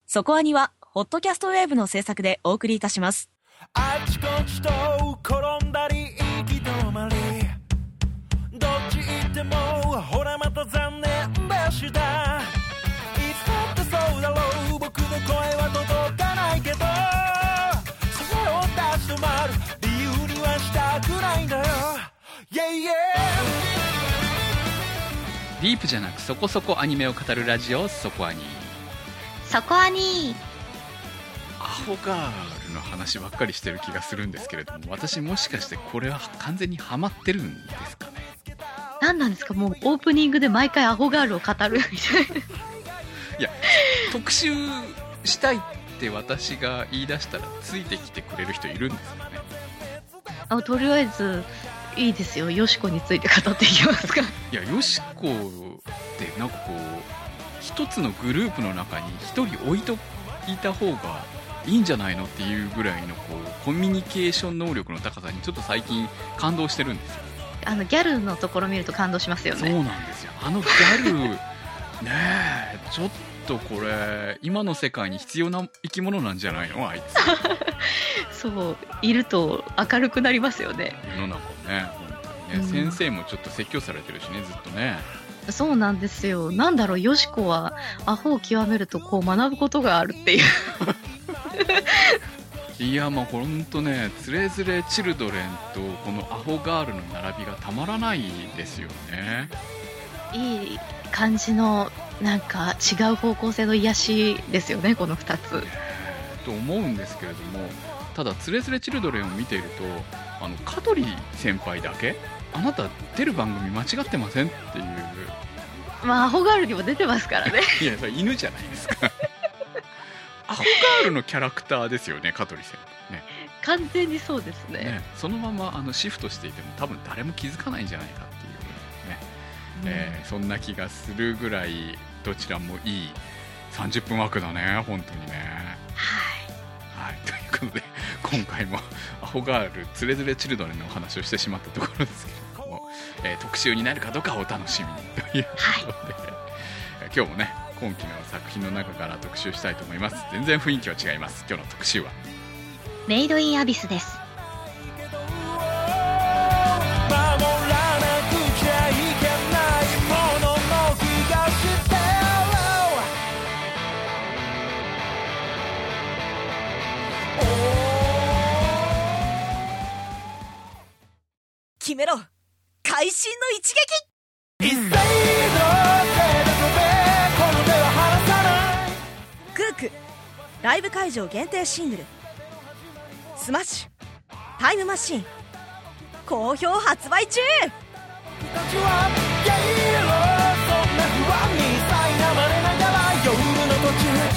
そこアニはホットキャストウェーブの制作でお送りいたします。 あちこちと転んだり行き止まり、どっち行ってもほらまた残念でした。いつだってそうだろう、僕の声は届かないけど、それを立ち止まる理由にはしたくないんだよ。Yeah, yeah。 ディープじゃなくそこそこアニメを語るラジオ、そこアニ。 そこアニ。 アホガールの話ばっかりしてる気がするんですけれども、私もしかしてこれは完全にハマってるんですかね。 何なんですか、もうオープニングで毎回アホガールを語るみたいな。 いや、特集したいって私が言い出したらついてきてくれる人いるんですかね。 とりあえずいいですよ、よしこについて語っていきますか。 いや、よしこってなんかこう一つのグループの中に一人置いといた方がいいんじゃないのっていうぐらいのこうコミュニケーション能力の高さにちょっと最近感動してるんですよ。 ギャルのところ見ると感動しますよね。 そうなんですよ、ギャルねえ、ちょっとこれ今の世界に必要な生き物なんじゃないの、あいつ。そういると明るくなりますよね、 世の中ね。本当にね、先生もちょっと説教されてるしね、ずっとね。 そうなんですよ。なんだろう、よしこはアホを極めるとこう学ぶことがあるっていう。 いや、まあほんとね、つれづれチルドレンとこのアホガールの並びがたまらないですよね。 いい感じのなんか違う方向性の癒しですよね、この2つ。 と思うんですけれども、ただつれづれチルドレンを見ていると、香取先輩だけあなた出る番組間違ってませんっていう。 まあアホガールにも出てますからね。 いや、それ犬じゃないですか。アホガールのキャラクターですよね、香取先輩ね。 完全にそうです ね。 そのままシフトしていても多分誰も気づかないんじゃないかっていうね、そんな気がするぐらいどちらもいい30分枠だね、本当にね。はい、ということで今回もアホガールつれづれチルドレンのお話をしてしまったところですけれども、特集になるかどうかお楽しみにということで、今日もね今期の作品の中から特集したいと思います。全然雰囲気は違います。今日の特集はメイドインアビスです。 決めろ、会心の一撃。 一斉の手で飛べ、この手は離さない。 クークライブ会場限定シングルスマッシュタイムマシーン好評発売中。 私はゲイロそんな不安に苛まれながら夜の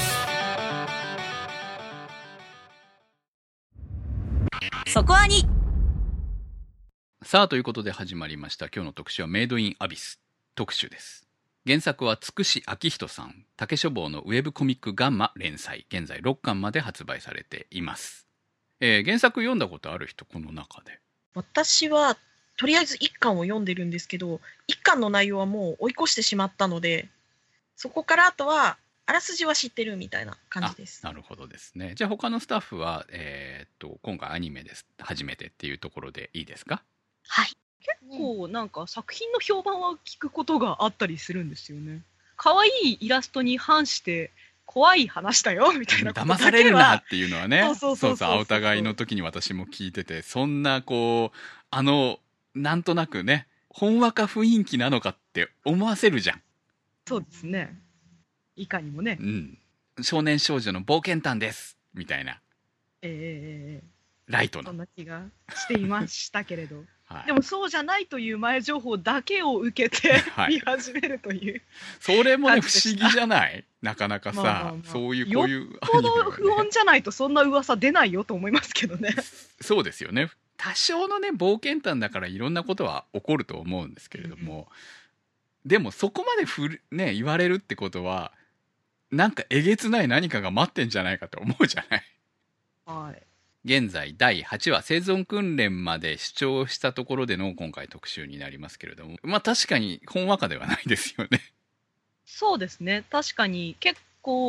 途中。 そこアニ。 さあ、ということで始まりました今日の特集はメイドインアビス特集です。原作はつくしあきひとさん、竹書房のウェブコミックガンマ連載、現在6巻まで発売されています。原作読んだことある人、この中で。 私はとりあえず1巻を読んでるんですけど、1巻の内容はもう追い越してしまったので、そこからあとはあらすじは知ってるみたいな感じです。 なるほどですね。じゃあ他のスタッフは、今回アニメです初めてっていうところでいいですか？ はい。 結構なんか作品の評判は聞くことがあったりするんですよね。可愛いイラストに反して怖い話だよみたいなことだけは騙されるなっていうのはね、 そうお互いの時に私も聞いてて、そんなこうなんとなくね、ほんわか雰囲気なのかって思わせるじゃん。 そうですね。いかにもね。 少年少女の冒険譚ですみたいな。ライトな。 そんな気がしていましたけれど。 はい、 でもそうじゃないという前情報だけを受けて見始めるという、 それもね不思議じゃない？なかなかさ、そういうこういうよっぽど不穏じゃないとそんな噂出ないよと思いますけどね。 そうですよね。多少のね冒険譚だからいろんなことは起こると思うんですけれども、でもそこまで言われるってことはなんかえげつない何かが待ってんじゃないかと思うじゃない。 はい。 現在第8話生存訓練まで視聴したところでの今回特集になりますけれども、まあ確かにほんわかではないですよね。 そうですね。確かに結構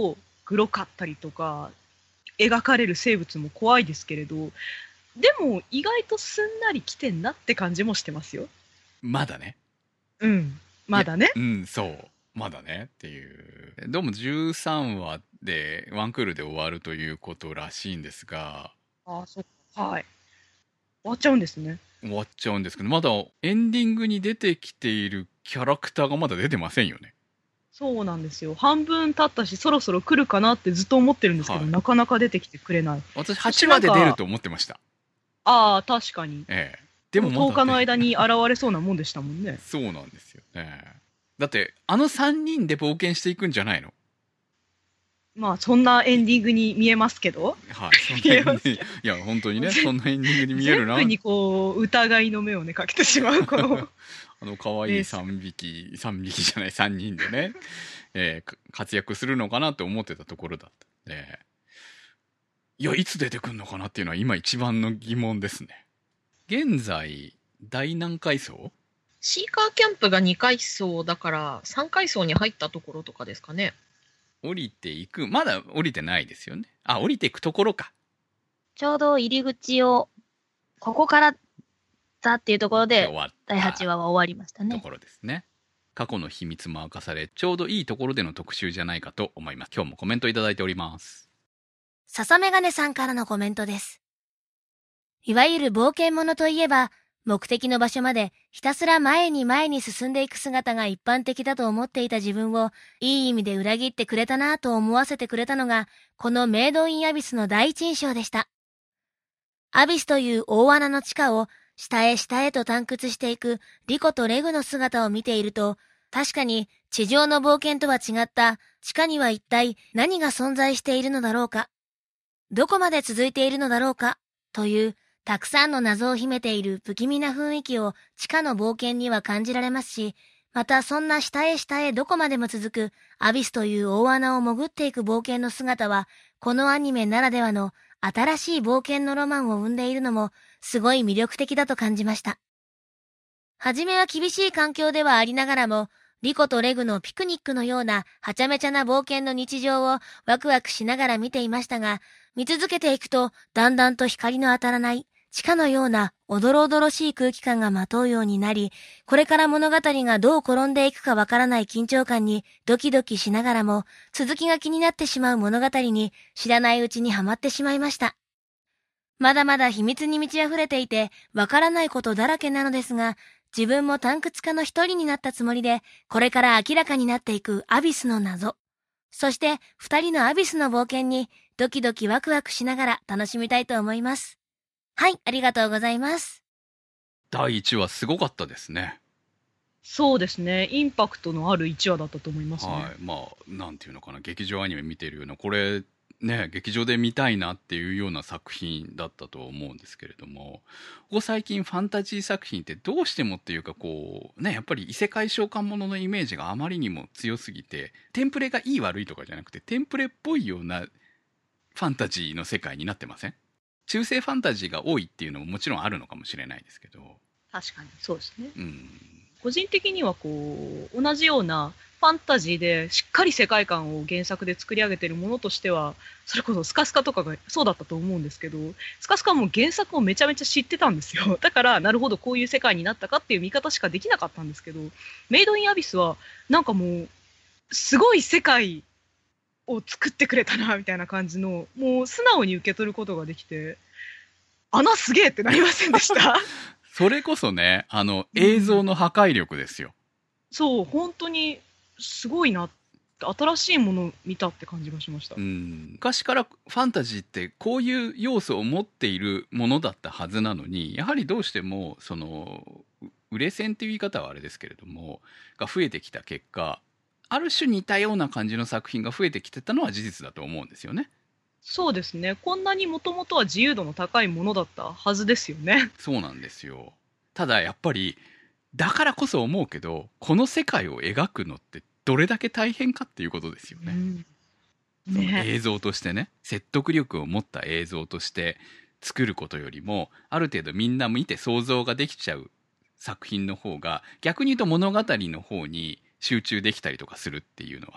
グロかったりとか描かれる生物も怖いですけれど、でも意外とすんなり来てんなって感じもしてますよ。 まだね。 まだね。 そうまだねっていう。どうも13話でワンクールで終わるということらしいんですが。 そうか。はい。終わっちゃうんですね。 終わっちゃうんですけど、まだエンディングに出てきているキャラクターがまだ出てませんよね。 そうなんですよ。半分経ったし、そろそろ来るかなってずっと思ってるんですけど、なかなか出てきてくれない。 私8話で出ると思ってました。 確かに。 でも 10日の間に現れそうなもんでしたもんね。 そうなんですよね。だって3人で冒険していくんじゃないの？ そんなエンディングに見えますけど。 はい、そんなエンディングいや本当にね、そんなエンディングに見えるな。 全部にこう疑いの目をねかけてしまうこの可愛い3匹じゃない3人でね、活躍するのかなって思ってたところだったんで、いやいつ出てくるのかなっていうのは今一番の疑問ですね。現在第何階層？ シーカーキャンプが2階層だから3階層に入ったところとかですかね。 降りていく、まだ降りてないですよね。降りていくところか。 ちょうど入り口を、ここからだっていうところで、第8話は終わりましたね。 ところですね。過去の秘密も明かされ、ちょうどいいところでの特集じゃないかと思います。今日もコメントいただいております。 笹メガネさんからのコメントです。いわゆる冒険者といえば、目的の場所までひたすら前に進んでいく姿が一般的だと思っていた自分をいい意味で裏切ってくれたなぁと思わせてくれたのがこのメイドインアビスの第一印象でした。アビスという大穴の地下を下へ下へと探掘していくリコとレグの姿を見ていると、確かに地上の冒険とは違った地下には一体何が存在しているのだろうか、どこまで続いているのだろうかというたくさんの謎を秘めている不気味な雰囲気を地下の冒険には感じられますし、またそんな下へ下へどこまでも続くアビスという大穴を潜っていく冒険の姿は、このアニメならではの新しい冒険のロマンを生んでいるのもすごい魅力的だと感じました。はじめは厳しい環境ではありながらも、リコとレグのピクニックのようなはちゃめちゃな冒険の日常をワクワクしながら見ていましたが、見続けていくとだんだんと光の当たらない地下のようなおどろおどろしい空気感がまとうようになり、これから物語がどう転んでいくかわからない緊張感にドキドキしながらも、続きが気になってしまう物語に知らないうちにはまってしまいました。まだまだ秘密に満ち溢れていてわからないことだらけなのですが、自分も探掘家の一人になったつもりで、これから明らかになっていくアビスの謎、そして二人のアビスの冒険にドキドキワクワクしながら楽しみたいと思います。はい、ありがとうございます。 第1話すごかったですね。 そうですね。インパクトのある1話だったと思いますね。 なんていうのかな、劇場アニメ見てるような、これね、劇場で見たいなっていうような作品だったと思うんですけれども、ここ最近ファンタジー作品ってどうしてもっていうかやっぱり異世界召喚物のイメージがあまりにも強すぎて、テンプレがいい悪いとかじゃなくて、テンプレっぽいようなファンタジーの世界になってません？中世ファンタジーが多いっていうのももちろんあるのかもしれないですけど。 確かにそうですね。 うん個人的には同じようなファンタジーでしっかり世界観を原作で作り上げているものとしては、それこそスカスカとかがそうだったと思うんですけど、スカスカも原作をめちゃめちゃ知ってたんですよ。だからなるほどこういう世界になったかっていう見方しかできなかったんですけど、メイドインアビスはなんかもうすごい世界を作ってくれたなみたいな感じの、もう素直に受け取ることができて、穴すげえってなりませんでしたそれこそね、映像の破壊力ですよ。 そう、本当にすごいな、新しいものを見たって感じがしました。 昔からファンタジーってこういう要素を持っているものだったはずなのに、やはりどうしても売れ線っていう言い方はあれですけれどもが増えてきた結果、ある種似たような感じの作品が増えてきてたのは事実だと思うんですよね。 そうですね。こんなにもともとは自由度の高いものだったはずですよね。 そうなんですよ。ただやっぱりだからこそ思うけど、この世界を描くのってどれだけ大変かっていうことですよね。その映像としてね、説得力を持った映像として作ることよりも、ある程度みんな見て想像ができちゃう作品の方が、逆に言うと物語の方に集中できたりとかするっていうのはさ、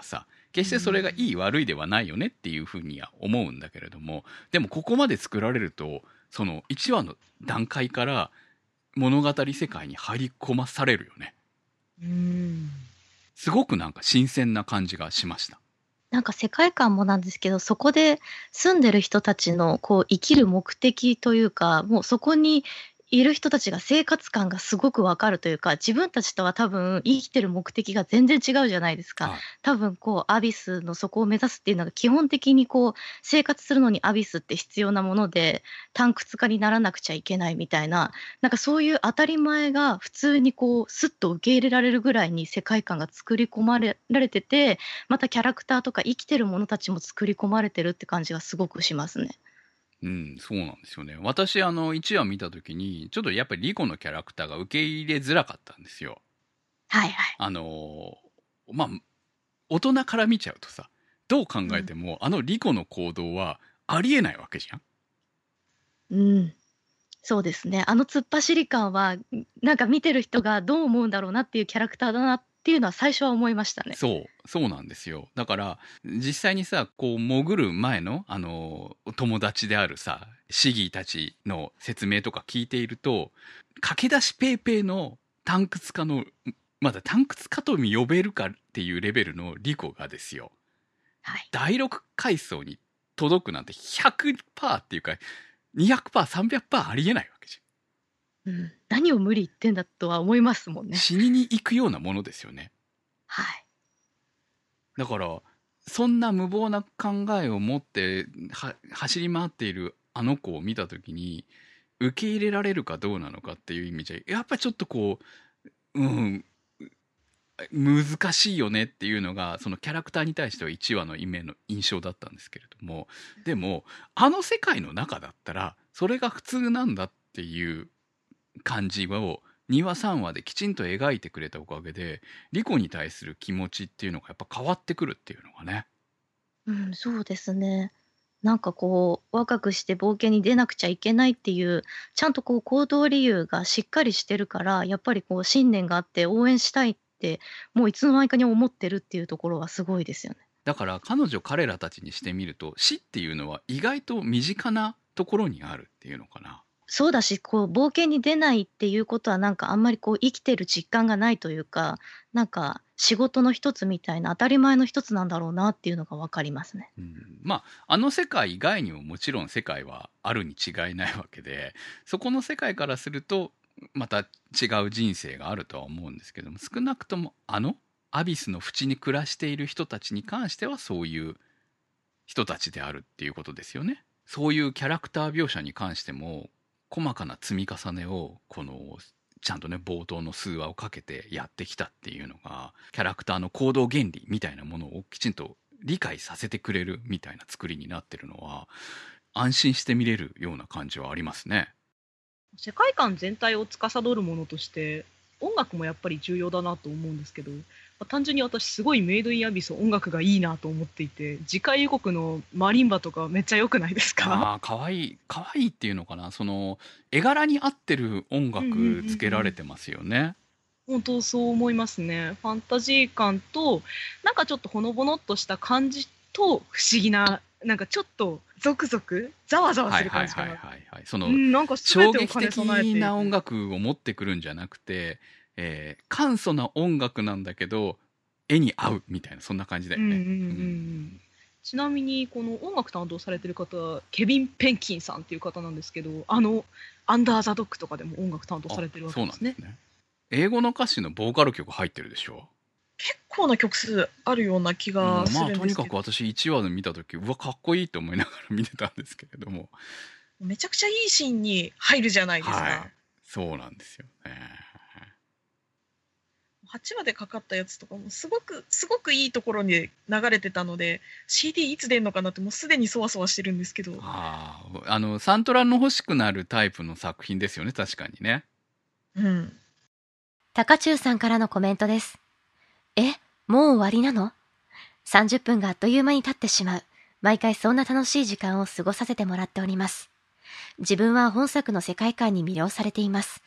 決してそれがいい悪いではないよねっていうふうには思うんだけれども、でもここまで作られるとその1話の段階から物語世界に入り込まされるよね。すごくなんか新鮮な感じがしました。 なんか世界観もなんですけど、そこで住んでる人たちのこう生きる目的というか、もうそこにいる人たちが生活感がすごくわかるというか、自分たちとは多分生きてる目的が全然違うじゃないですか。 はい多分こうアビスの底を目指すっていうのが基本的にこう生活するのにアビスって必要なもので、退屈化にならなくちゃいけないみたいな、なんかそういう当たり前が普通にこうスッと受け入れられるぐらいに世界観が作り込まれられてて、またキャラクターとか生きてるものたちも作り込まれてるって感じがすごくしますね。 うん、そうなんですよね。私1話見た時にちょっとやっぱりリコのキャラクターが受け入れづらかったんですよ。 はいはい。 まあ大人から見ちゃうとさ、どう考えても、リコの行動はありえないわけじゃん。 うん。そうですね。突っ走り感は、なんか見てる人がどう思うんだろうなっていうキャラクターだなっていうのは最初は思いましたね。 そうなんですよ。だから実際にさ、こう潜る前の友達であるさシギーたちの説明とか聞いていると、駆け出しペーペーの退屈化の、まだ退屈化と呼べるかっていうレベルのリコがですよ、 はい。 第6階層に届くなんて 100% っていうか 200%、300% ありえないわけじうん。何を無理言ってんだとは思いますもんゃん。 ね。 死にに行くようなものですよね。 はい。 だからそんな無謀な考えを持って走り回っているあの子を見た時に受け入れられるかどうなのかっていう意味じゃやっぱりちょっとこう難しいよねっていうのがそのキャラクターに対しては1話の印象だったんですけれども、でも世界の中だったらそれが普通なんだっていう感じを2話3話できちんと描いてくれたおかげで、リコに対する気持ちっていうのがやっぱ変わってくるっていうのがね。 うん、そうですね。なんかこう、若くして冒険に出なくちゃいけないっていう、ちゃんとこう行動理由がしっかりしてるから、やっぱりこう信念があって応援したいって、もういつの間にかに思ってるっていうところはすごいですよね。 だから彼らたちにしてみると死っていうのは意外と身近なところにあるっていうのかな。 そうだし、こう冒険に出ないっていうことはなんかあんまりこう生きてる実感がないというか、なんか仕事の一つみたいな当たり前の一つなんだろうなっていうのがわかりますね。 まあ世界以外にももちろん世界はあるに違いないわけで、そこの世界からするとまた違う人生があるとは思うんですけども、少なくともアビスの淵に暮らしている人たちに関してはそういう人たちであるっていうことですよね。そういうキャラクター描写に関しても細かな積み重ねをちゃんとね冒頭の数話をかけてやってきたっていうのが、キャラクターの行動原理みたいなものをきちんと理解させてくれるみたいな作りになってるのは、安心して見れるような感じはありますね。 世界観全体を司るものとして音楽もやっぱり重要だなと思うんですけど、単純に私すごいメイドインアビス音楽がいいなと思っていて、次回予告のマリンバとかめっちゃ良くないですか？ かわいいっていうのかな、その絵柄に合ってる音楽つけられてますよね。 本当そう思いますね。ファンタジー感となんかちょっとほのぼのっとした感じと不思議な、なんかちょっとゾクゾクざわざわする感じかな。 そのなんか衝全てを兼ね撃的備えているな音楽を持ってくるんじゃなくて、簡素な音楽なんだけど絵に合うみたいな、そんな感じだよね。 ちなみにこの音楽担当されてる方、ケビン・ペンキンさんっていう方なんですけど、アンダー・ザ・ドッグとかでも音楽担当されてるわけですね。 そうなんですね。英語の歌詞のボーカル曲入ってるでしょ。 結構な曲数あるような気がするんですけど、 とにかく私1話で見た時、うわかっこいいと思いながら見てたんですけれども、 めちゃくちゃいいシーンに入るじゃないですか。 はい、そうなんですよね。 8話でかかったやつとかもすごくいいところに流れてたので、 CD いつ出んのかなってもうすでにそわそわしてるんですけど、 サントラの欲しくなるタイプの作品ですよね、確かにね。 高中さんからのコメントです。もう終わりなの？ 30 分があっという間に経ってしまう。毎回そんな楽しい時間を過ごさせてもらっております。自分は本作の世界観に魅了されています。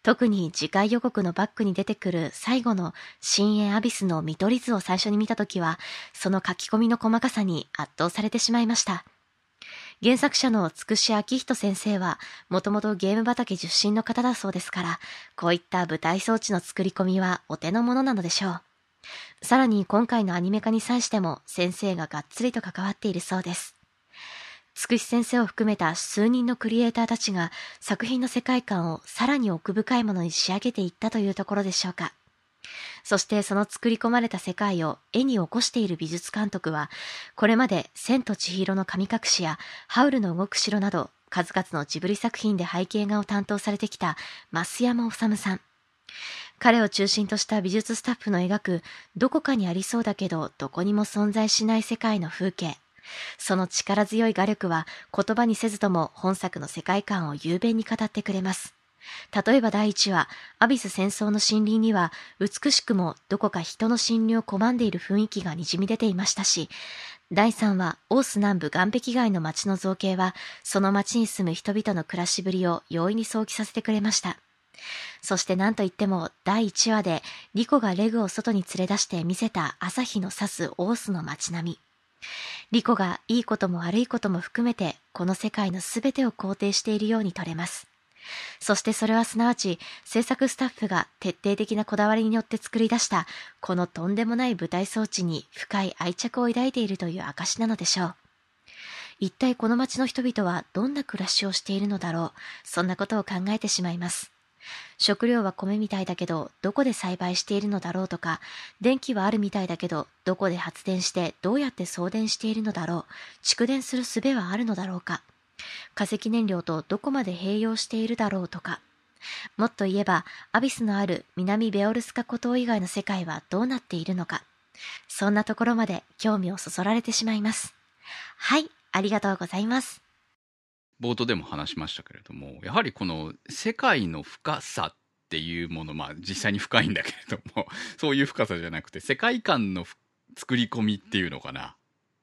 特に次回予告のバックに出てくる最後の深淵アビスの見取り図を最初に見たときは、その書き込みの細かさに圧倒されてしまいました。原作者のつくしあきひと先生は、もともとゲーム畑出身の方だそうですから、こういった舞台装置の作り込みはお手の物なのでしょう。さらに今回のアニメ化に際しても先生ががっつりと関わっているそうです。つくし先生を含めた数人のクリエイターたちが作品の世界観をさらに奥深いものに仕上げていったというところでしょうか。そしてその作り込まれた世界を絵に起こしている美術監督は、これまで千と千尋の神隠しやハウルの動く城など数々のジブリ作品で背景画を担当されてきた増山治さん。彼を中心とした美術スタッフの描くどこかにありそうだけどどこにも存在しない世界の風景。その力強い画力は言葉にせずとも本作の世界観を雄弁に語ってくれます。例えば第1話、アビス戦争の森林には美しくもどこか人の侵入を拒んでいる雰囲気がにじみ出ていましたし、第3話、オース南部岸壁街の街の造形はその街に住む人々の暮らしぶりを容易に想起させてくれました。そして何といっても第1話でリコがレグを外に連れ出して見せた朝日の差すオースの街並み。リコがいいことも悪いことも含めてこの世界のすべてを肯定しているように取れます。そしてそれはすなわち制作スタッフが徹底的なこだわりによって作り出したこのとんでもない舞台装置に深い愛着を抱いているという証なのでしょう。一体この街の人々はどんな暮らしをしているのだろう。そんなことを考えてしまいます。食料は米みたいだけどどこで栽培しているのだろうとか、電気はあるみたいだけどどこで発電してどうやって送電しているのだろう。蓄電する術はあるのだろうか。化石燃料とどこまで併用しているだろうとか。もっと言えばアビスのある南ベオルスカ孤島以外の世界はどうなっているのか。そんなところまで興味をそそられてしまいます。はい、ありがとうございます。 冒頭でも話しましたけれども、やはりこの世界の深さっていうもの、実際に深いんだけれどもそういう深さじゃなくて世界観の作り込みっていうのかな。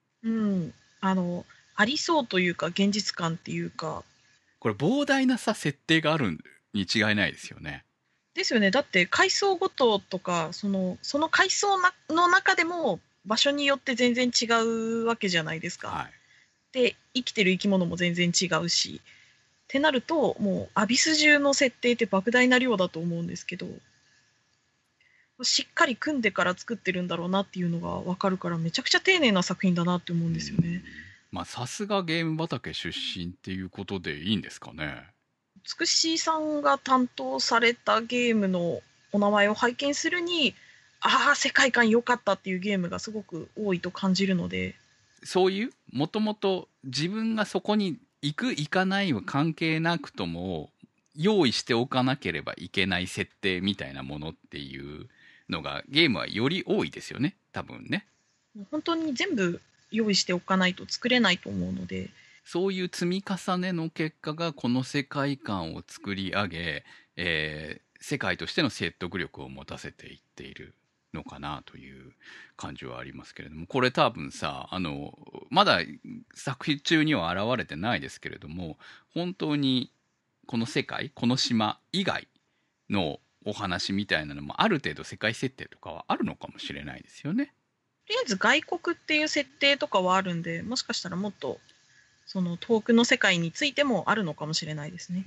ありそうというか現実感っていうか、 これ膨大な設定があるに違いないですよね。 ですよね。だって階層ごととかその階層の中でも場所によって全然違うわけじゃないですか。 はい、 で生きてる生き物も全然違うしってなると、もうアビス中の設定って莫大な量だと思うんですけど、しっかり組んでから作ってるんだろうなっていうのが分かるから、めちゃくちゃ丁寧な作品だなって思うんですよね。 さすがゲーム畑出身っていうことでいいんですかね。 つくしさんが担当されたゲームのお名前を拝見するに、世界観良かったっていうゲームがすごく多いと感じるので、 そういうもともと自分がそこに行く行かないは関係なくとも用意しておかなければいけない設定みたいなものっていうのがゲームはより多いですよね、多分ね。 本当に全部用意しておかないと作れないと思うので、 そういう積み重ねの結果がこの世界観を作り上げ、世界としての説得力を持たせていっているのかなという感じはありますけれども、これ多分さ、まだ作品中には現れてないですけれども、本当にこの世界、この島以外のお話みたいなのもある程度世界設定とかはあるのかもしれないですよね。 とりあえず外国っていう設定とかはあるんで、もしかしたらもっとその遠くの世界についてもあるのかもしれないですね。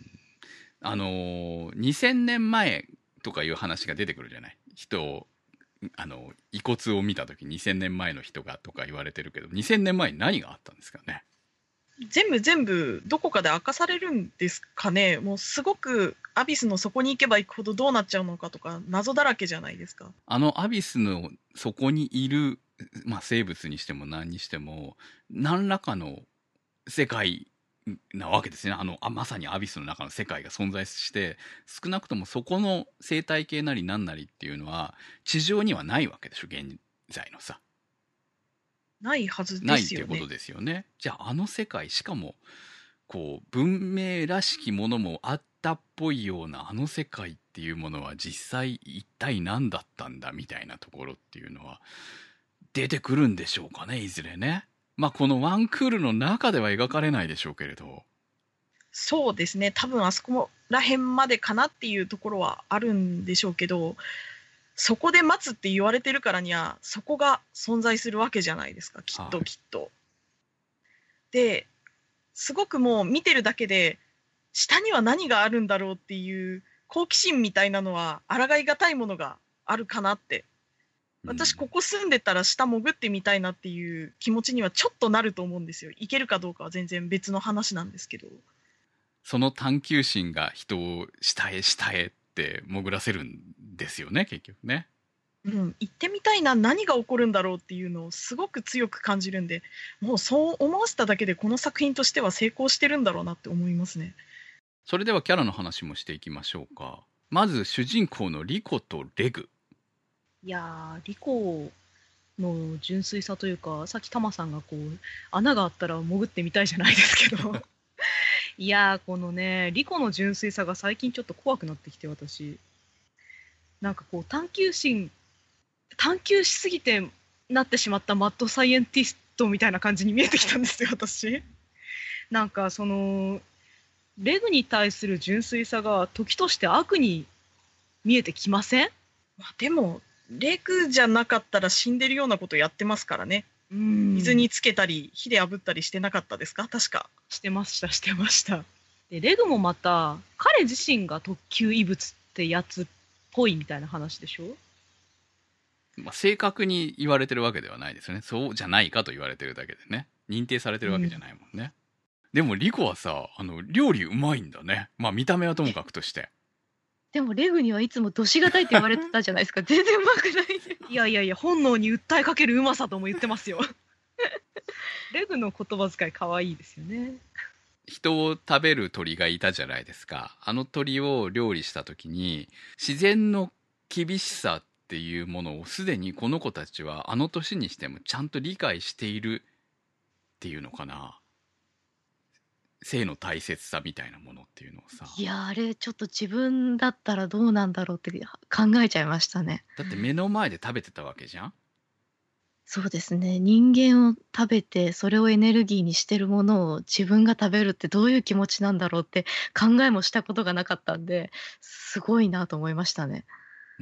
2000年前とかいう話が出てくるじゃない。人を遺骨を見た時2000年前の人がとか言われてるけど、2000年前に何があったんですかね。 全部どこかで明かされるんですかね。もうすごくアビスの底に行けば行くほどどうなっちゃうのかとか謎だらけじゃないですか。 アビスの底にいる、生物にしても何にしても何らかの世界なわけですね。まさにアビスの中の世界が存在して、少なくともそこの生態系なり何なりっていうのは地上にはないわけでしょ、現在のさ。 ないはずですよね。 ないっていうことですよね。じゃあ世界、しかもこう文明らしきものもあったっぽいような世界っていうものは実際一体何だったんだみたいなところっていうのは出てくるんでしょうかね、いずれね。このワンクールの中では描かれないでしょうけれど。 そうですね。多分あそこもらへんまでかなっていうところはあるんでしょうけど、そこで待つって言われてるからにはそこが存在するわけじゃないですか、きっとはいきっと。ですごくもう見てるだけで下には何があるんだろうっていう好奇心みたいなのは抗いがたいものがあるかなって。私ここ住んでたら下潜ってみたいなっていう気持ちにはちょっとなると思うんですよ。行けるかどうかは全然別の話なんですけど。 その探求心が人を下へ下へって潜らせるんですよね、結局ね。 うん、行ってみたいな、何が起こるんだろうっていうのをすごく強く感じるんで、もうそう思わせただけでこの作品としては成功してるんだろうなって思いますね。 それではキャラの話もしていきましょうか。まず主人公のリコとレグ。 いやー、リコの純粋さというか、さっきタマさんがこう穴があったら潜ってみたいじゃないですけどいやー、このねリコの純粋さが最近ちょっと怖くなってきて、私なんかこう探求しすぎてなってしまったマッドサイエンティストみたいな感じに見えてきたんですよ、私。なんかそのレグに対する純粋さが時として悪に見えてきません？ まあ、でもレグじゃなかったら死んでるようなことやってますからね。 水水につけたり火で炙ったりしてなかったですか、確か。 してました。でレグもまた彼自身が特級異物ってやつっぽいみたいな話でしょ。 まあ、正確に言われてるわけではないですよね。そうじゃないかと言われてるだけでね。認定されてるわけじゃないもんね。でもリコはさ、料理うまいんだね。まあ見た目はともかくとして。 でもレグにはいつもどしがたいって言われてたじゃないですか。全然うまくない。 いや本能に訴えかけるうまさとも言ってますよレグの言葉遣い可愛いですよね。 人を食べる鳥がいたじゃないですか。あの鳥を料理した時に、自然の厳しさっていうものをすでにこの子たちはあの年にしてもちゃんと理解しているっていうのかな。性の大切さみたいなものっていうのをさ。 いや、あれちょっと自分だったらどうなんだろうって考えちゃいましたね。 だって目の前で食べてたわけじゃん。 そうですね。人間を食べて、それをエネルギーにしてるものを自分が食べるってどういう気持ちなんだろうって考えもしたことがなかったんで、すごいなと思いましたね。 うん。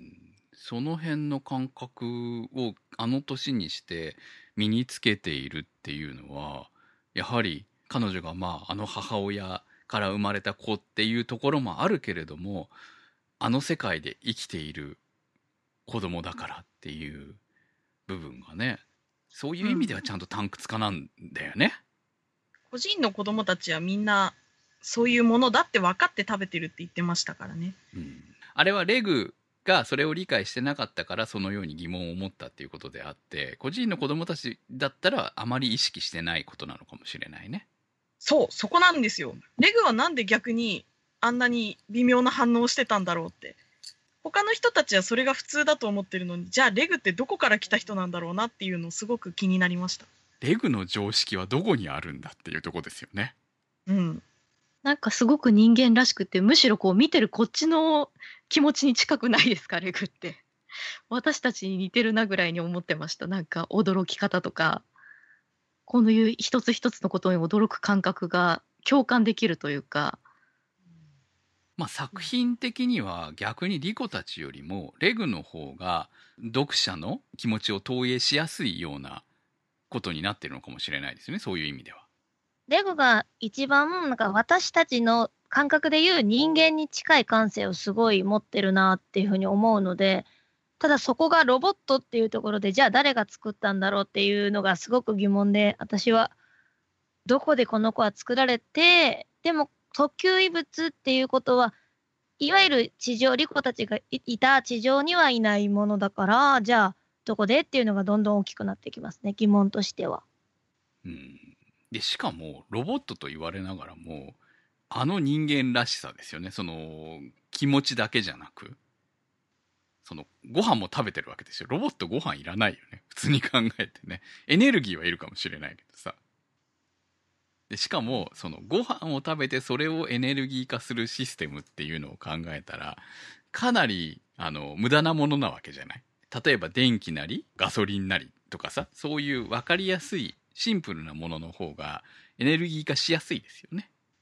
その辺の感覚をあの年にして身につけているっていうのは、やはり彼女があの母親から生まれた子っていうところもあるけれども、あの世界で生きている子供だからっていう部分がね、そういう意味ではちゃんと探掘家なんだよね。 個人の子供たちはみんなそういうものだって分かって食べてるって言ってましたからね。 うん、あれはレグがそれを理解してなかったからそのように疑問を持ったっていうことであって、個人の子供たちだったらあまり意識してないことなのかもしれないね。 そう、そこなんですよ。レグはなんで逆にあんなに微妙な反応をしてたんだろうって。他の人たちはそれが普通だと思ってるのに、じゃあレグってどこから来た人なんだろうなっていうのすごく気になりました。 レグの常識はどこにあるんだっていうとこですよね。 うん。 なんかすごく人間らしくて、むしろこう見てるこっちの気持ちに近くないですか、レグって。私たちに似てるなぐらいに思ってました。なんか驚き方とか、こういう一つ一つのことに驚く感覚が共感できるというか。 作品的には逆にリコたちよりもレグの方が読者の気持ちを投影しやすいようなことになってるのかもしれないですね、そういう意味では。 レグが一番なんか私たちの感覚でいう人間に近い感性をすごい持ってるなっていうふうに思うので、ただそこがロボットっていうところで、じゃあ誰が作ったんだろうっていうのがすごく疑問で、私はどこでこの子は作られて、でも特級異物っていうことは、いわゆる地上、リコたちがいた地上にはいないものだから、じゃあどこでっていうのがどんどん大きくなってきますね、疑問としては。 でしかもロボットと言われながらもあの人間らしさですよね。その気持ちだけじゃなく、そのご飯も食べてるわけですよ。ロボットご飯いらないよね、普通に考えてね。エネルギーはいるかもしれないけどさ。でしかもそのご飯を食べてそれをエネルギー化するシステムっていうのを考えたらかなり無駄なものなわけじゃない。例えば電気なりガソリンなりとかさ、そういう分かりやすいシンプルなものの方がエネルギー化しやすいですよね。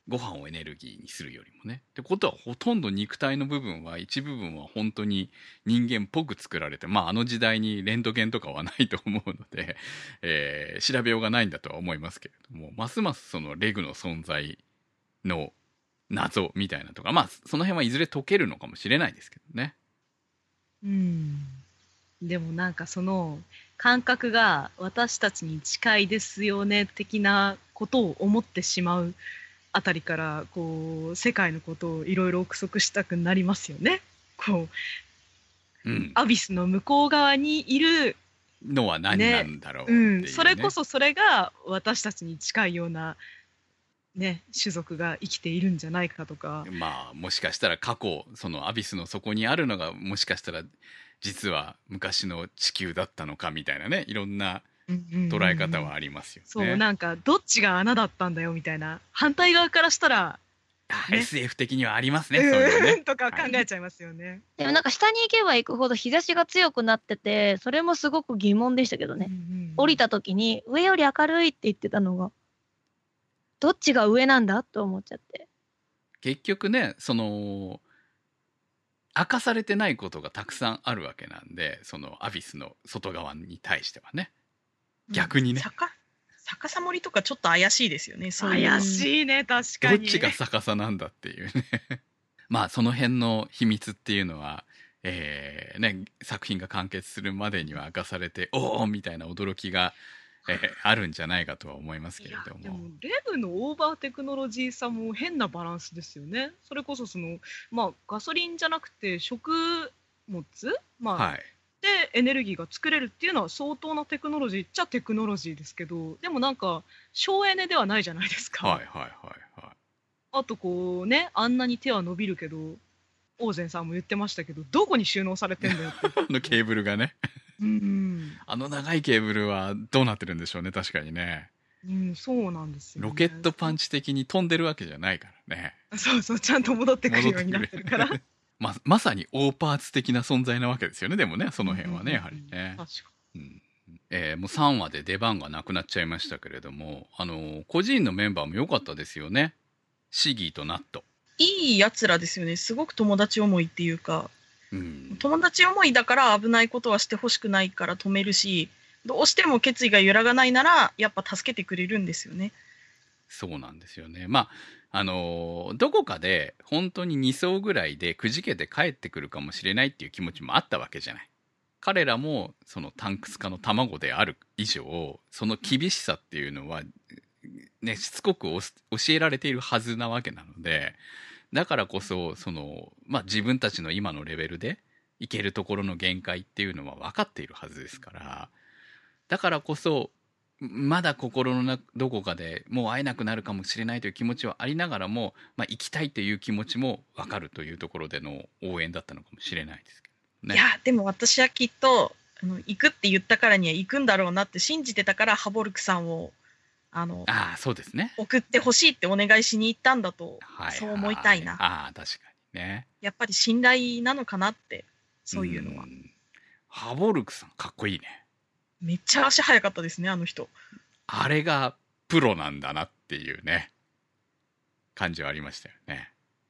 ご飯をエネルギーにするよりもね。ってことはほとんど肉体の部分は一部分は本当に人間っぽく作られて、まああの時代にレントゲンとかはないと思うので、調べようがないんだとは思いますけれども、ますますそのレグの存在の謎みたいなとか、まあその辺はいずれ解けるのかもしれないですけどね。 でもなんかその感覚が私たちに近いですよね的なことを思ってしまうあたりからこう世界のことをいろいろ憶測したくなりますよね。こう、アビスの向こう側にいるのは何なんだろうっていうね。 それこそそれが私たちに近いようなね、種族が生きているんじゃないかとか。 まあもしかしたら過去そのアビスの底にあるのがもしかしたら実は昔の地球だったのかみたいなね、いろんな捉え方はありますよね。 そうなんかどっちが穴だったんだよみたいな、反対側からしたら、 ね、SF 的にはありますね、そういうのねとか考えちゃいますよね。 でもなんか下に行けば行くほど日差しが強くなってて、それもすごく疑問でしたけどね。降りた時に上より明るいって言ってたのがどっちが上なんだと思っちゃって。 結局ね、その明かされてないことがたくさんあるわけなんで、そのアビスの外側に対してはね、逆にね、 逆さ森とかちょっと怪しいですよね。そういう怪しいね、確かに。 どっちが逆さなんだっていうねまあその辺の秘密っていうのは、ね、作品が完結するまでには明かされて、おおみたいな驚きが、あるんじゃないかとは思いますけれども。 でもレブのオーバーテクノロジーさも変なバランスですよね。それこそその、まあ、ガソリンじゃなくて食物、まあはい、 でエネルギーが作れるっていうのは相当なテクノロジーっちゃテクノロジーですけど、でもなんか省エネではないじゃないですか。 はいはいはいはい。 あとこうね、あんなに手は伸びるけど、オーゼンさんも言ってましたけど、どこに収納されてんだよってあのケーブルがねうんあの長いケーブルはどうなってるんでしょうね、確かにね。 そうなんですよ、ね。 ロケットパンチ的に飛んでるわけじゃないからね。 そうそう、ちゃんと戻ってくるようになってるからまさに大パーツ的な存在なわけですよね、でもね、その辺はね、やはりね。 確かもう3話で出番がなくなっちゃいましたけれども、個人のメンバーも良かったですよね。シギーとナット。 いいやつらですよね。すごく友達思いっていうか、友達思いだから危ないことはしてほしくないから止めるし、どうしても決意が揺らがないならやっぱ助けてくれるんですよね。 そうなんですよね。まあどこかで本当に2層ぐらいでくじけて帰ってくるかもしれないっていう気持ちもあったわけじゃない。彼らもそのタンクス化の卵である以上、その厳しさっていうのはね、しつこく教えられているはずなわけなので、だからこそその、まあ、自分たちの今のレベルでいけるところの限界っていうのは分かっているはずですから、だからこそまだ心のどこかでもう会えなくなるかもしれないという気持ちはありながらも、まあ、行きたいという気持ちも分かるというところでの応援だったのかもしれないですけどね。 いやでも私はきっと行くって言ったからには行くんだろうなって信じてたから、ハボルクさんをそうですね、 送ってほしいってお願いしに行ったんだと、そう思いたいな。 確かにね。 やっぱり信頼なのかなって、そういうのは。 ハボルクさんかっこいいね。 めっちゃ足速かったですね、あの人。 あれがプロなんだなっていうね感じはありましたよね。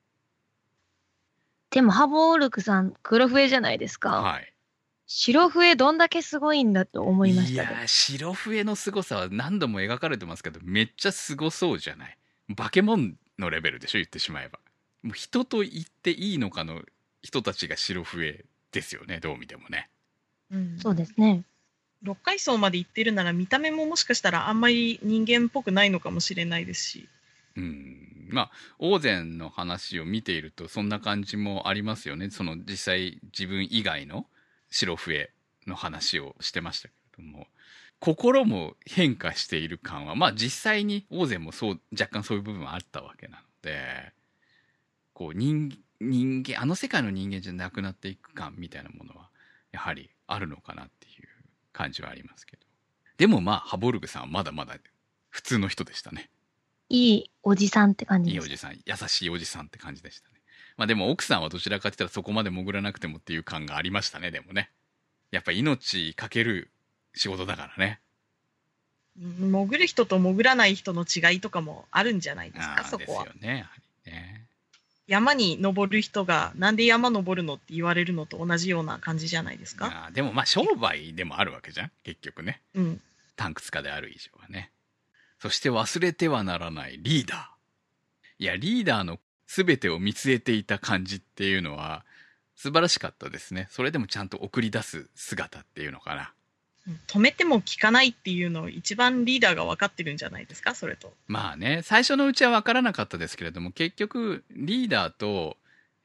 でもハボールクさん黒笛じゃないですか。 はい。 白笛どんだけすごいんだと思いましたね。 いや白笛の凄さは何度も描かれてますけど、めっちゃすごそうじゃない。化け物のレベルでしょ、言ってしまえば。もう人と言っていいのかの人たちが白笛ですよね、どう見てもね。 そうですね。 6階層まで行ってるなら見た目ももしかしたらあんまり人間っぽくないのかもしれないですし。 まあオーゼンの話を見ているとそんな感じもありますよね。その実際自分以外の白笛の話をしてましたけれども、心も変化している感はまあ実際にオーゼンも若干そういう部分はあったわけなので、こう人間あの世界の人間じゃなくなっていく感みたいなものはやはりあるのかなっていう感じはありますけど、でもまあハボルグさんはまだまだ普通の人でしたね。 いいおじさんって感じです。 いいおじさん、優しいおじさんって感じでしたね。まあでも奥さんはどちらかって言ったらそこまで潜らなくてもっていう感がありましたね。でもね、やっぱ命かける仕事だからね。 潜る人と潜らない人の違いとかもあるんじゃないですか、そこは。 ですよね、やはりね。 山に登る人がなんで山登るのって言われるのと同じような感じじゃないですか。 でもまあ商売でもあるわけじゃん、結局ね。 うん。 タンクツカである以上はね。そして忘れてはならないリーダー。いや、リーダーの全てを見据えていた感じっていうのは素晴らしかったですね。それでもちゃんと送り出す姿っていうのかな。 止めても効かないっていうのを一番リーダーが分かってるんじゃないですか、それと。 まあね、最初のうちは分からなかったですけれども、結局リーダーと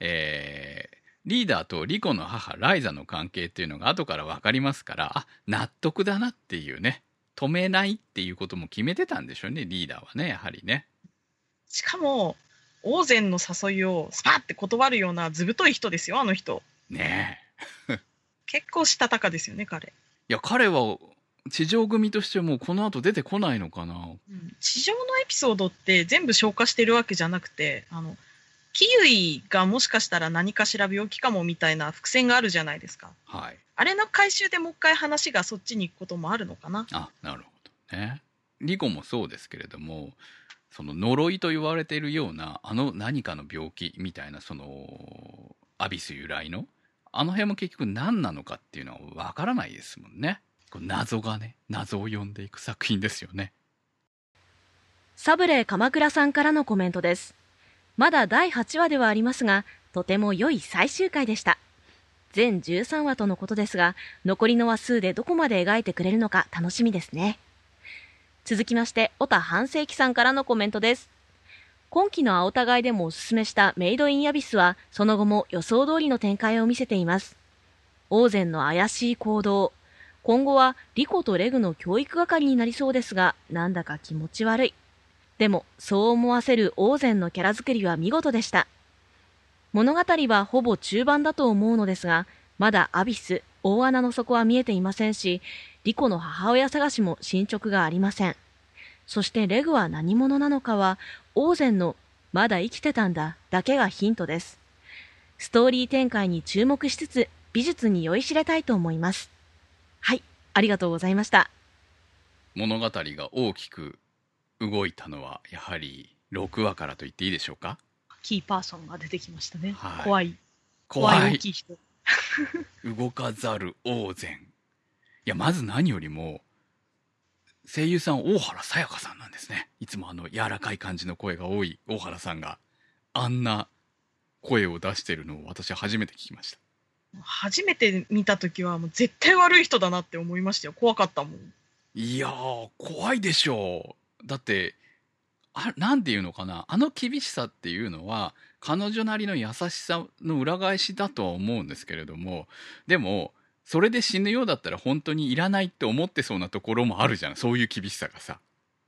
リコの母ライザの関係っていうのが後から分かりますから、あ、納得だなっていうね。止めないっていうことも決めてたんでしょうね、リーダーはね、やはりね。 しかもオーゼンの誘いをスパッて断るような図太い人ですよ、あの人。 ねえ。 結構したたかですよね、彼。 いや、彼は地上組としてもうこの後出てこないのかな。 地上のエピソードって全部消化してるわけじゃなくて、キウイがもしかしたら何かしら病気かもみたいな伏線があるじゃないですか。 はい。 あれの回収でもう一回話がそっちに行くこともあるのかな。 あ、なるほどね。リコもそうですけれども、その呪いと言われているような何かの病気みたいな、そのアビス由来のあの辺も結局何なのかっていうのは分からないですもんね。謎がね、謎を呼んでいく作品ですよね。 サブレー鎌倉さんからのコメントです。まだ第8話ではありますが、とても良い最終回でした。全13話とのことですが、残りの話数でどこまで描いてくれるのか楽しみですね。続きまして、小田半世紀さんからのコメントです。今期の青互いでもおすすめしたメイドインアビスは、その後も予想通りの展開を見せています。オーゼンの怪しい行動。今後はリコとレグの教育係になりそうですが、なんだか気持ち悪い。でも、そう思わせるオーゼンのキャラ作りは見事でした。物語はほぼ中盤だと思うのですが、まだアビス、大穴の底は見えていませんし、リコの母親探しも進捗がありません。そしてレグは何者なのかは、オーゼンのまだ生きてたんだだけがヒントです。ストーリー展開に注目しつつ、美術に酔いしれたいと思います。はい、ありがとうございました。 物語が大きく動いたのはやはり6話からと言っていいでしょうか。 キーパーソンが出てきましたね。 はい、 怖い大きい人。 動かざるオーゼン。いや、まず何よりも声優さん大原さやかさんなんですね。いつも柔らかい感じの声が多い大原さんがあんな声を出してるのを私は初めて聞きました。 初めて見た時はもう絶対悪い人だなって思いましたよ。怖かったもん。 いやー、怖いでしょう。だってなんていうのかな、厳しさっていうのは彼女なりの優しさの裏返しだとは思うんですけれども、でもそれで死ぬようだったら本当にいらないって思ってそうなところもあるじゃん、そういう厳しさがさ。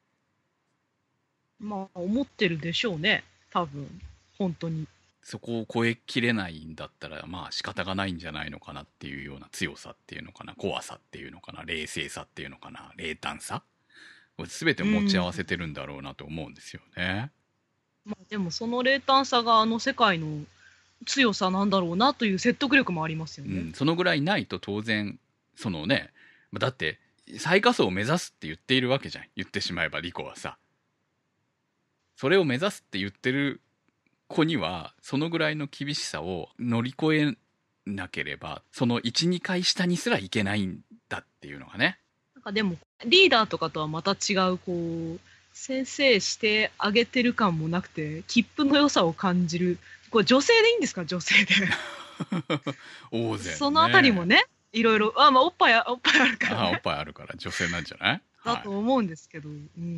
まあ思ってるでしょうね、多分。本当にそこを超えきれないんだったらまあ仕方がないんじゃないのかなっていうような強さっていうのかな、怖さっていうのかな、冷静さっていうのかな、冷淡さ、全て持ち合わせてるんだろうなと思うんですよね。 まあ、でもその冷淡さが世界の強さなんだろうなという説得力もありますよね。 そのぐらいないと当然そのね、だって最下層を目指すって言っているわけじゃん、言ってしまえばリコはさ。それを目指すって言ってる子にはそのぐらいの厳しさを乗り越えなければその 1,2 回下にすらいけないんだっていうのがね。 なんかでもリーダーとかとはまた違う先生してあげてる感もなくて、切符の良さを感じる。これ女性でいいんですか、女性で。 大勢、ね、 そのあたりもね、いろいろ、まあおっぱいあるからね。 おっぱいあるから女性なんじゃないだと思うんですけど、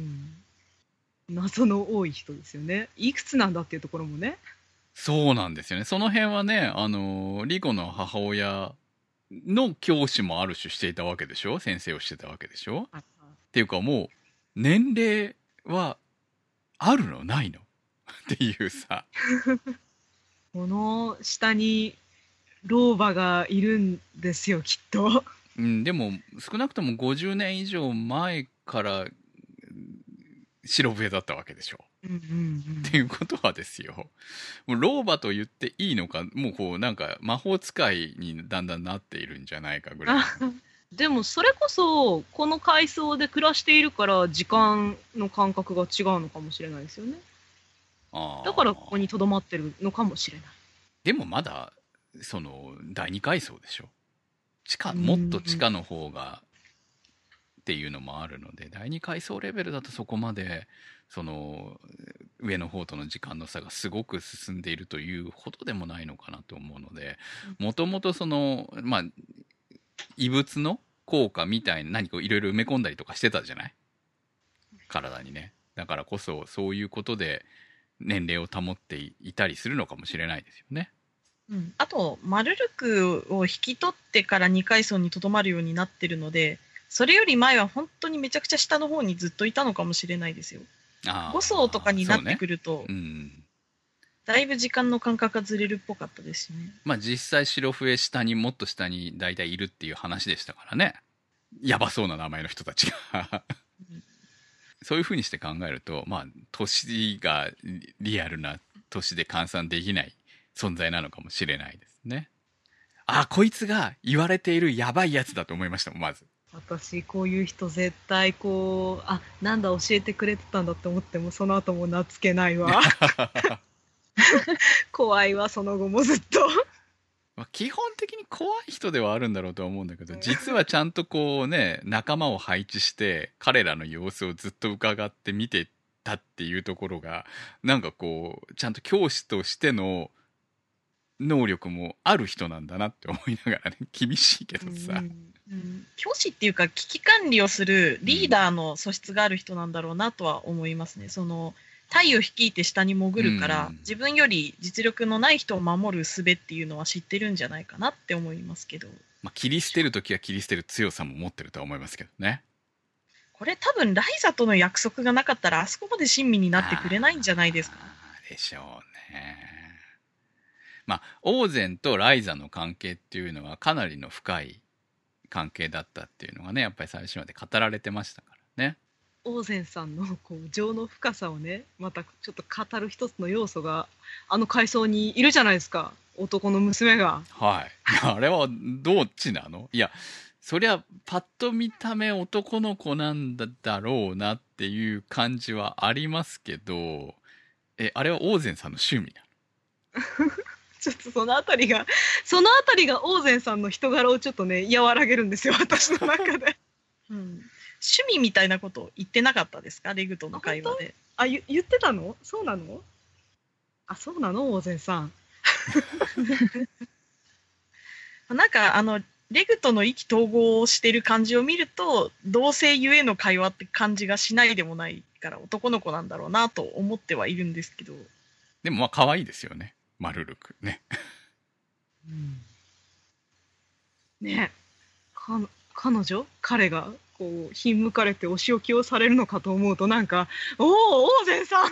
謎の多い人ですよね。いくつなんだっていうところもね。 そうなんですよね。その辺はね、リコの母親の教師もある種していたわけでしょ、先生をしてたわけでしょ、っていうかもう年齢はあるのないのっていうさこの下に老婆がいるんですよ、きっと。 でも少なくとも50年以上前から白笛だったわけでしょ、っていうことはですよ、もう老婆と言っていいのか、もうなんか魔法使いにだんだんなっているんじゃないかぐらいでもそれこそこの階層で暮らしているから時間の感覚が違うのかもしれないですよね。だからここにとどまってるのかもしれない。 でもまだその第2階層でしょ。もっと地下の方がっていうのもあるので、第2階層レベルだとそこまでその上の方との時間の差がすごく進んでいるというほどでもないのかなと思うので、もともとそのまあ異物の効果みたいな何かいろいろ埋め込んだりとかしてたじゃない、体にね。だからこそそういうことで年齢を保っていたりするのかもしれないですよね。 あとマルルクを引き取ってから2階層にとどまるようになってるので、それより前は本当にめちゃくちゃ下の方にずっといたのかもしれないですよ。5層とかになってくると、だいぶ時間の感覚がずれるっぽかったですしね。 まあ実際白笛もっと下に大体いるっていう話でしたからね。やばそうな名前の人たちがそういう風にして考えると、まあ年がリアルな年で換算できない存在なのかもしれないですね。こいつが言われているやばいやつだと思いましたもん、まず。 私こういう人絶対こうなんだ教えてくれてたんだって思ってもその後も懐けないわ怖いわ、その後もずっと基本的に怖い人ではあるんだろうとは思うんだけど、実はちゃんとこうね、仲間を配置して彼らの様子をずっと伺って見てたっていうところが、なんかこうちゃんと教師としての能力もある人なんだなって思いながらね。厳しいけどさ、 教師っていうか危機管理をするリーダーの素質がある人なんだろうなとは思いますね。その隊を率いて下に潜るから、自分より実力のない人を守る術っていうのは知ってるんじゃないかなって思いますけど、 まあ、切り捨てるときは切り捨てる強さも持ってるとは思いますけどね。 これ多分ライザとの約束がなかったらあそこまで親身になってくれないんじゃないですか。 でしょうね。まあオーゼンとライザの関係っていうのはかなりの深い関係だったっていうのがね、やっぱり最初まで語られてましたからね。 オーゼンさんのこう情の深さをね、またちょっと語る一つの要素があの階層にいるじゃないですか、男の娘が。 はい。あれはどっちなの？いや、そりゃパッと見た目男の子なんだろうなっていう感じはありますけど、あれはオーゼンさんの趣味なの？ ちょっとそのあたりがオーゼンさんの人柄をちょっとね和らげるんですよ、私の中で。 趣味みたいなこと言ってなかったですか、レグとの会話で。 言ってたの？そうなの？そうなの、オーゼンさん。 なんかレグとの意気投合をしてる感じを見ると、同性ゆえの会話って感じがしないでもないから男の子なんだろうなと思ってはいるんですけど。 でもまあ可愛いですよね、マルルクね。 ね、彼がこうひんむかれてお仕置きをされるのかと思うと、なんかオーゼンさん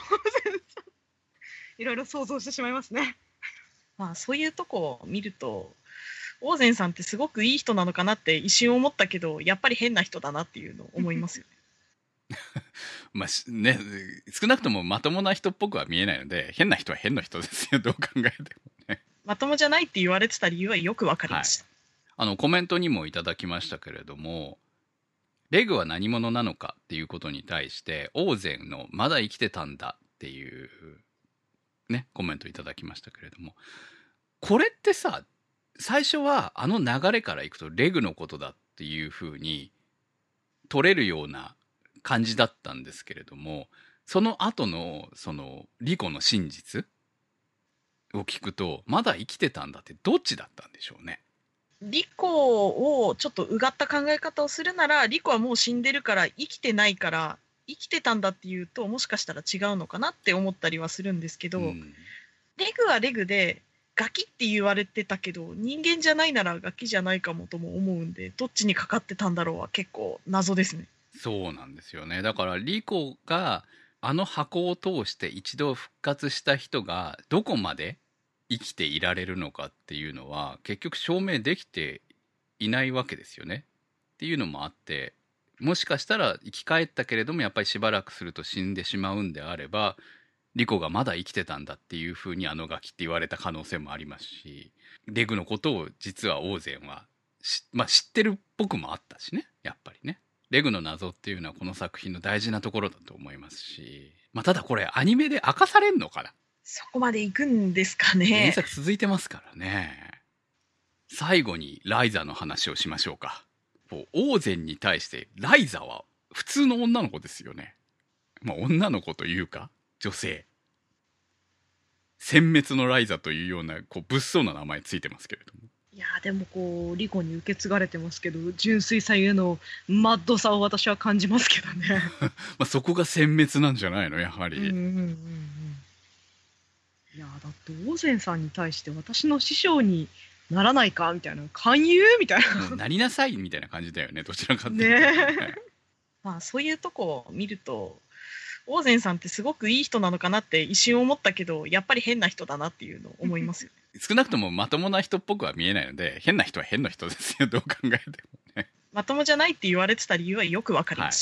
いろいろ想像してしまいますね。 まあそういうとこを見るとオーゼンさんってすごくいい人なのかなって一瞬思ったけど、やっぱり変な人だなっていうのを思いますよね。 まあね、少なくともまともな人っぽくは見えないので、変な人は変な人ですよ、どう考えてもね。 まともじゃないって言われてた理由はよくわかりました。 コメントにもいただきましたけれども、レグは何者なのかっていうことに対して、オーゼンのまだ生きてたんだっていうね、コメントいただきましたけれども、これってさ、最初はあの流れからいくとレグのことだっていう風に取れるような感じだったんですけれども、その後のそのリコの真実を聞くと、まだ生きてたんだってどっちだったんでしょうね。 リコをちょっとうがった考え方をするなら、リコはもう死んでるから生きてないから、生きてたんだっていうともしかしたら違うのかなって思ったりはするんですけど、レグはレグでガキって言われてたけど、人間じゃないならガキじゃないかもとも思うんで、どっちにかかってたんだろうは結構謎ですね。 そうなんですよね。だからリコがあの箱を通して一度復活した人がどこまで生きていられるのかっていうのは結局証明できていないわけですよね。っていうのもあって、もしかしたら生き返ったけれどもやっぱりしばらくすると死んでしまうんであれば、リコがまだ生きてたんだっていうふうにあのガキって言われた可能性もありますし、レグのことを実はオーゼンは知ってるっぽくもあったしね、やっぱりね。レグの謎っていうのはこの作品の大事なところだと思いますし、ただこれアニメで明かされんのかな。 そこまで行くんですか原ね。 作続いてますからね。最後にライザの話をしましょうか。オーゼンに対してライザは普通の女の子ですよね。女の子というか女性。殲滅のライザというような物騒な名前ついてますけれども。 いやでもリコに受け継がれてますけど、純粋さゆえのマッドさを私は感じますけどね。 そこが殲滅なんじゃないの、やはり。 いやだってオーゼンさんに対して私の師匠にならないかみたいな、勧誘みたいな。 なりなさいみたいな感じだよね、どちらかっていうと、ね。 そういうとこを見ると、オーゼンさんってすごくいい人なのかなって一瞬思ったけど、やっぱり変な人だなっていうのを思いますよね。 少なくともまともな人っぽくは見えないので、変な人は変な人ですよ、どう考えてもね。 まともじゃないって言われてた理由はよくわかりました。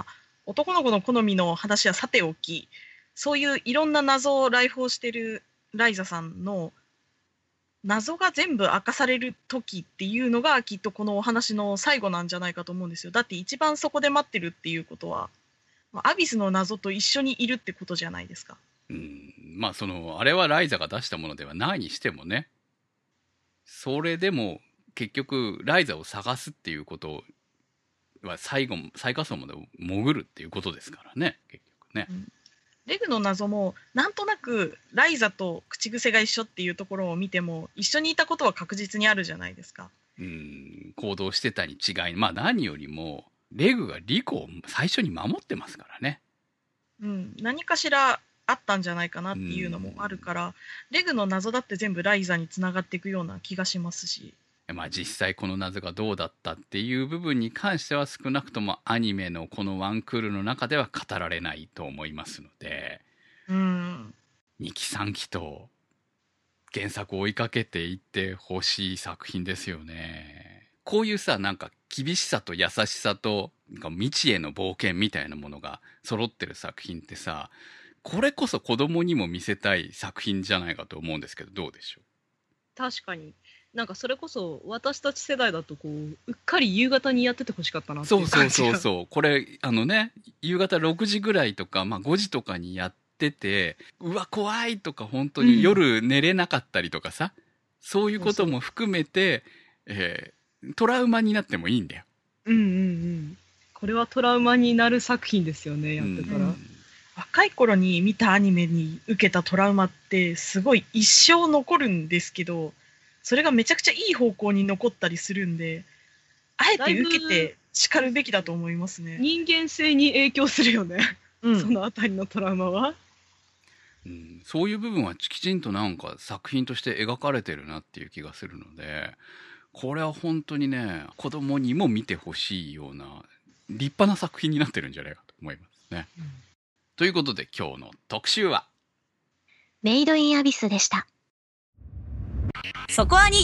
男の子の好みの話はさておき、そういういろんな謎を来訪してるライザさんの謎が全部明かされる時っていうのがきっとこのお話の最後なんじゃないかと思うんですよ。だって一番そこで待ってるっていうことは、アビスの謎と一緒にいるってことじゃないですか。 あれはライザが出したものではないにしてもね、それでも結局ライザを探すっていうことは最下層まで潜るっていうことですからね、結局ね。 レグの謎もなんとなくライザと口癖が一緒っていうところを見ても一緒にいたことは確実にあるじゃないですか。 行動してたに違い、何よりもレグがリコを最初に守ってますからね。 何かしらあったんじゃないかなっていうのもあるから、レグの謎だって全部ライザにつながっていくような気がしますし。 実際この謎がどうだったっていう部分に関しては少なくともアニメのこのワンクールの中では語られないと思いますので、2期3期と原作を追いかけていってほしい作品ですよね。こういう厳しさと優しさと未知への冒険みたいなものが揃ってる作品ってこれこそ子供にも見せたい作品じゃないかと思うんですけど、どうでしょう。 確かにそれこそ私たち世代だとうっかり夕方にやっててほしかったなっていう感じが。 そうこれ夕方6時ぐらいとか、5時とかにやってて、うわ怖いとか本当に夜寝れなかったりとかそういうことも含めてトラウマになってもいいんだよ。 これはトラウマになる作品ですよね、やってたら。 若い頃に見たアニメに受けたトラウマってすごい一生残るんですけど、それがめちゃくちゃいい方向に残ったりするんで、あえて受けて叱るべきだと思いますね。 人間性に影響するよね、そのあたりのトラウマは。 そういう部分はきちんと作品として描かれてるなっていう気がするので、これは本当にね、子供にも見てほしいような立派な作品になってるんじゃないかと思いますね。ということで今日の特集はメイドインアビスでした。 そこアニ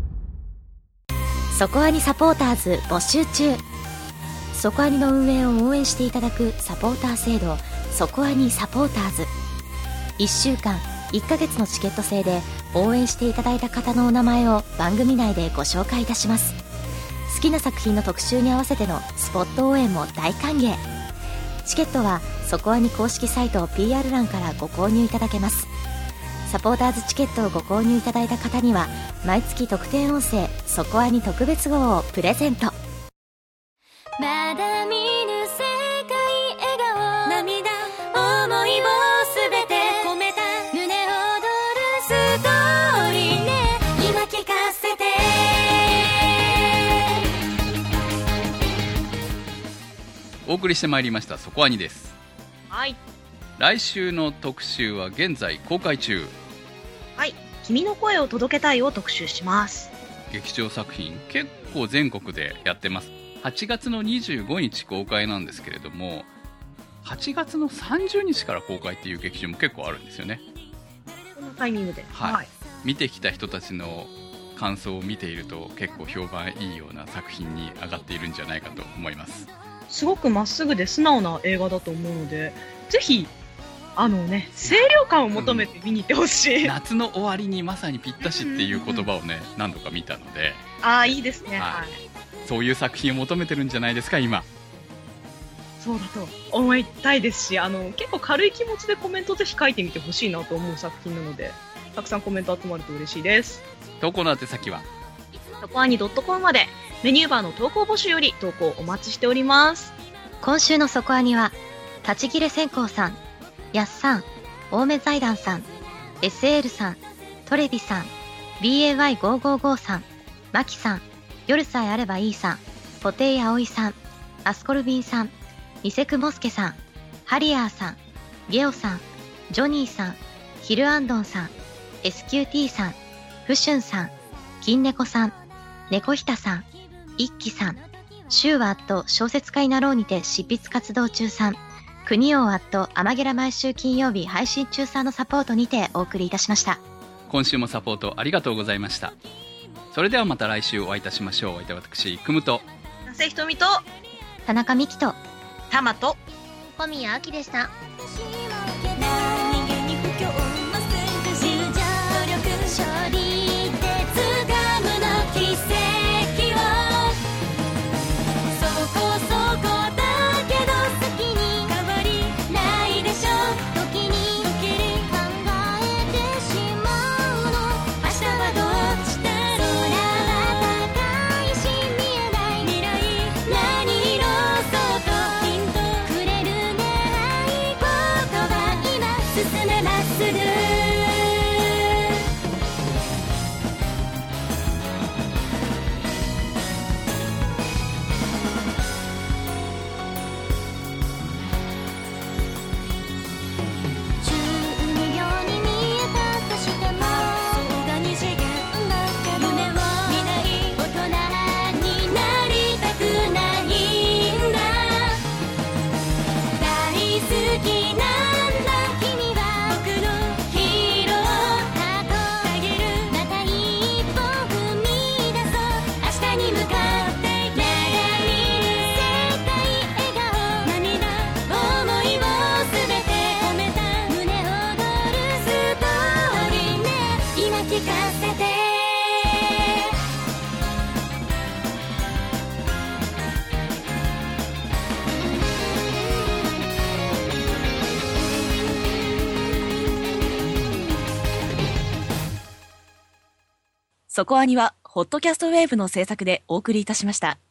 そこアニサポーターズ募集中。そこアニの運営を応援していただくサポーター制度、そこアニサポーターズ。1週間1ヶ月のチケット制で応援していただいた方のお名前を番組内でご紹介いたします。好きな作品の特集に合わせてのスポット応援も大歓迎。チケットはそこアニ公式サイト PR 欄からご購入いただけます。サポーターズチケットをご購入いただいた方には毎月特典音声そこアニ特別号をプレゼント。まだ見ぬ世界笑顔涙思いをすべて込めた胸躍るストーリーね、今聞かせて。 お送りしてまいりましたそこアニです。 はい、 来週の特集は現在公開中。 はい、君の声を届けたいを特集します。 劇場作品結構全国でやってます。8月の25日公開なんですけれども、8月の30日から公開っていう劇場も結構あるんですよね。 このタイミングで、 見てきた人たちの感想を見ていると結構評判いいような作品に上がっているんじゃないかと思います。 すごくまっすぐで素直な映画だと思うので、ぜひ清涼感を求めて見に行ってほしい。 夏の終わりにまさにぴったしっていう言葉をね、何度か見たので、 いいですね。 はい。そういう作品を求めてるんじゃないですか、今。 そうだと思いたいですし、結構軽い気持ちでコメントぜひ書いてみてほしいなと思う作品なので、たくさんコメント集まると嬉しいです。 投稿の宛先はそこあに.com まで、メニューバーの投稿募集より投稿お待ちしております。 今週のそこアニは、立ち切れ線香さん、やっさん、青梅財団さん、SL さん、トレビさん、BAY555 さん、マキさん、夜さえあればいいさん、ポテイアオイさん、アスコルビンさん、ニセクモスケさん、ハリアーさん、ゲオさん、ジョニーさん、ヒルアンドンさん、SQT さん、フシュンさん、金猫さん、猫ひたさん、一輝さん、シューワット小説家になろうにて執筆活動中さん、国王アットアマゲラ毎週金曜日配信中さんのサポートにてお送りいたしました。 今週もサポートありがとうございました。それではまた来週お会いいたしましょう。お相手は私、くむと那瀬ひとみと田中美希とたまと小宮明でした。 そこアニはホットキャストウェーブの制作でお送りいたしました。